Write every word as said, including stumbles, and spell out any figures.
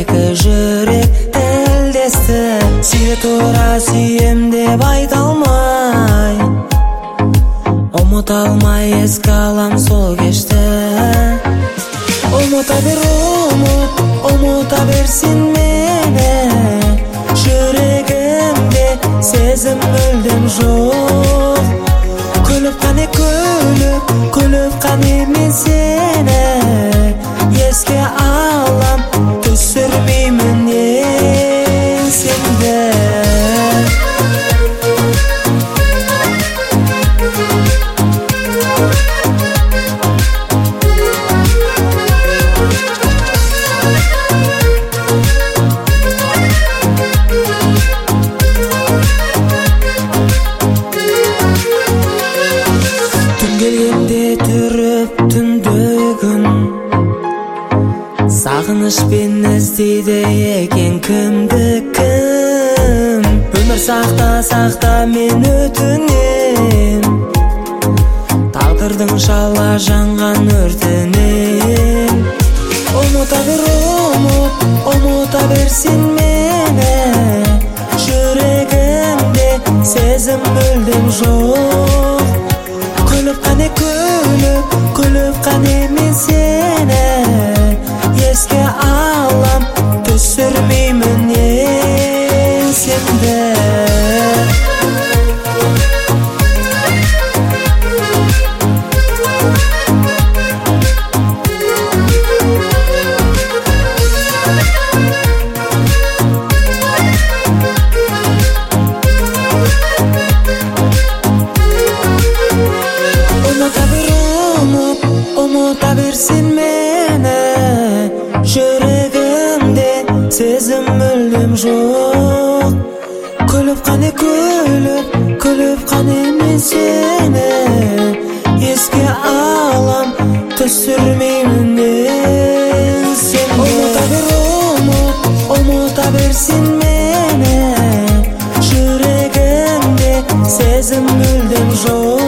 эки жүрек делдести. Сүйе тура сүйем деп айта алмай, ұмыта алмай еске алам сол кешті. Ұмыта бер, ұмыт, ұмыта берсін мені, жүрегімде сезім мүлдем жоқ. Күліп қане күліп, күліп қане мен сені еске алам, түсірмеймін есімді. Түріп түндігін сағынышпен іздейді екен кімді кім. Өмір сақта сақта мен өтінем, тағдырдың шала жанған өртінен. Ұмыта бер, ұмыт, ұмыта берсін мені, жүрегімде сезім мүлдем жоқ. Күліп қане күліп, күліп қане мен сені еске алам, түсірмеймін есімді. Ұмыта берсін мені, жүрегімде сезім мүлдем жоқ. Күліп қане күліп, күліп қане мен сені еске алам, түсірмеймін есімді. Ұмыта бер, ұмыт, ұмыта берсін мені, жүрегімде сезім мүлдем жоқ.